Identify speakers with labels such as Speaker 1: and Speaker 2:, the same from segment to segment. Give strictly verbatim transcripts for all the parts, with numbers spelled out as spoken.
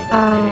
Speaker 1: Ah.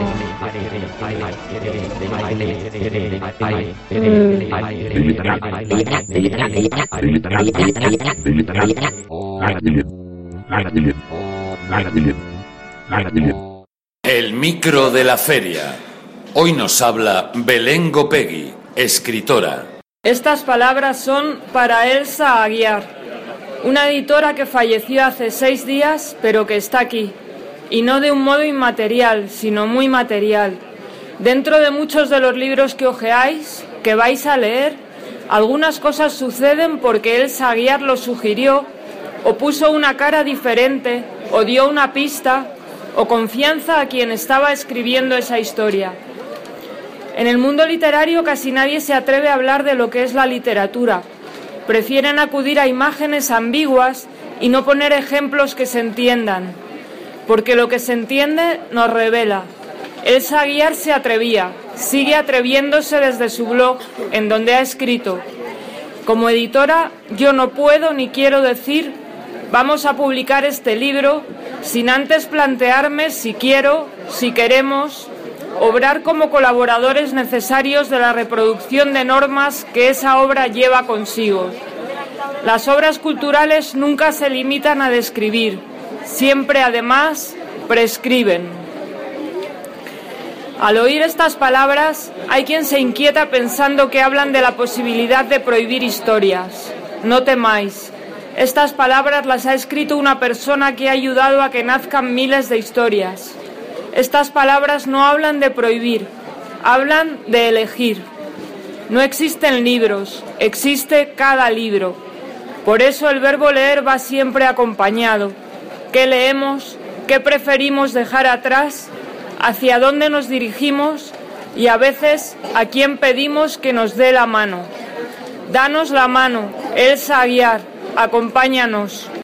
Speaker 2: El micro de la feria. Hoy nos habla Belén Gopegui, escritora.
Speaker 3: Estas palabras son para Elsa Aguiar, una editora que falleció hace seis días, pero que está aquí. Y no de un modo inmaterial, sino muy material. Dentro de muchos de los libros que hojeáis, que vais a leer, algunas cosas suceden porque Elsa Aguiar lo sugirió, o puso una cara diferente, o dio una pista, o confianza a quien estaba escribiendo esa historia. En el mundo literario casi nadie se atreve a hablar de lo que es la literatura. Prefieren acudir a imágenes ambiguas y no poner ejemplos que se entiendan. Porque lo que se entiende nos revela. Elsa Aguiar se atrevía, sigue atreviéndose desde su blog, en donde ha escrito: como editora, yo no puedo ni quiero decir vamos a publicar este libro sin antes plantearme si quiero, si queremos, obrar como colaboradores necesarios de la reproducción de normas que esa obra lleva consigo. Las obras culturales nunca se limitan a describir. Siempre, además, prescriben. Al oír estas palabras, hay quien se inquieta pensando que hablan de la posibilidad de prohibir historias. No temáis. Estas palabras las ha escrito una persona que ha ayudado a que nazcan miles de historias. Estas palabras no hablan de prohibir, hablan de elegir. No existen libros, existe cada libro. Por eso el verbo leer va siempre acompañado. ¿Qué leemos? ¿Qué preferimos dejar atrás? ¿Hacia dónde nos dirigimos? Y a veces, ¿a quién pedimos que nos dé la mano? Danos la mano, Elsa Aguiar, acompáñanos.